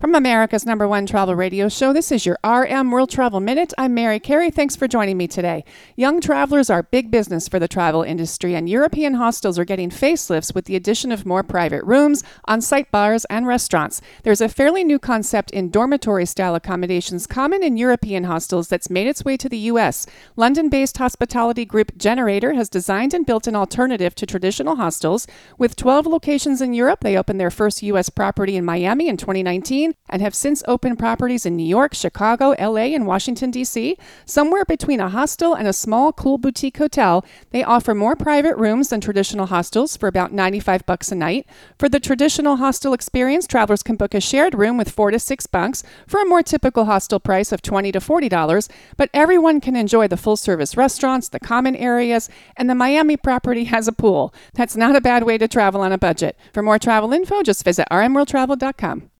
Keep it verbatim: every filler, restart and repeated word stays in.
From America's number one travel radio show, this is your R M World Travel Minute. I'm Mary Carey. Thanks for joining me today. Young travelers are big business for the travel industry, and European hostels are getting facelifts with the addition of more private rooms, on-site bars, and restaurants. There's a fairly new concept in dormitory-style accommodations common in European hostels that's made its way to the U S. London-based hospitality group Generator has designed and built an alternative to traditional hostels. With twelve locations in Europe, they opened their first U S property in Miami in twenty nineteen and have since opened properties in New York, Chicago, L A, and Washington, D C. Somewhere between a hostel and a small, cool boutique hotel, they offer more private rooms than traditional hostels for about ninety-five bucks a night. For the traditional hostel experience, travelers can book a shared room with four to six bunks for a more typical hostel price of twenty to forty dollars, but everyone can enjoy the full-service restaurants, the common areas, and the Miami property has a pool. That's not a bad way to travel on a budget. For more travel info, just visit r m world travel dot com.